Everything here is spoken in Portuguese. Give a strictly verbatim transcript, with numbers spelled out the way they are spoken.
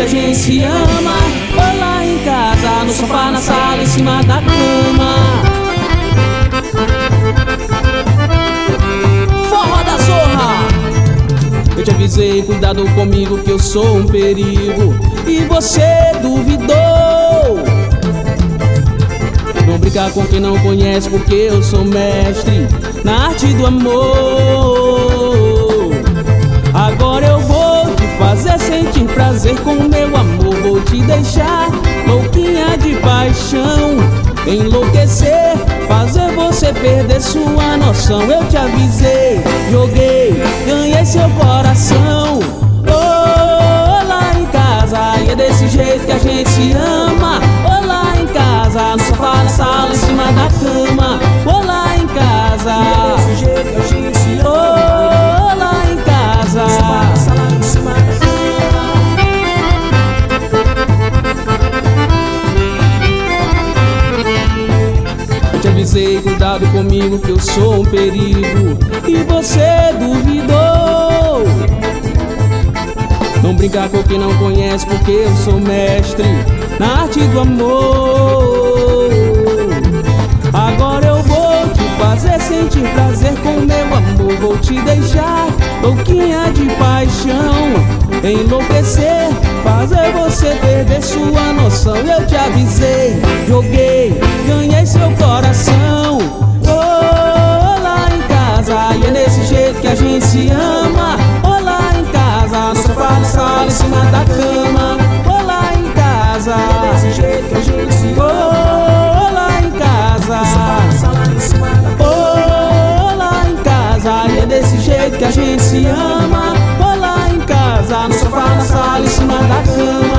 a gente se ama. Ou lá em casa, no sofá, na sala, em cima da cama. Forró da Zorra. Eu te avisei, cuidado comigo que eu sou um perigo, e você duvidou. Não brincar com quem não conhece, porque eu sou mestre na arte do amor. Agora eu vou te fazer sentir prazer com o meu amor. Vou te deixar louquinha de paixão, enlouquecer, fazer você perder sua noção. Eu te avisei, joguei, ganhei seu coração. Oh, lá em casa, e é desse jeito que a gente se ama. Oh, lá em casa, no sofá, na sala, em cima da cama. Oh, lá em casa, e é desse jeito que a gente se ama. Oh, lá em casa, no sofá, na sala, em cima da cama. Eu te avisei, cuidado comigo que eu sou um perigo, e você duvidou. Não brincar com quem não conhece, porque eu sou mestre na arte do amor. Agora eu vou te fazer sentir prazer com o meu amor. Vou te deixar louquinha de paixão, enlouquecer, fazer você perder sua noção. Eu te avisei, joguei, ganhei seu coração. Oh, lá em casa, e é desse jeito que a gente se ama. Oh, lá em casa, no sofá, na sala, em cima da cama. Oh, lá em casa, e é desse jeito que a gente se ama. Oh, lá em casa, oh, lá em casa, e é desse jeito que a gente se ama. Oh, lá em casa, no sofá, na sala, em cima da cama.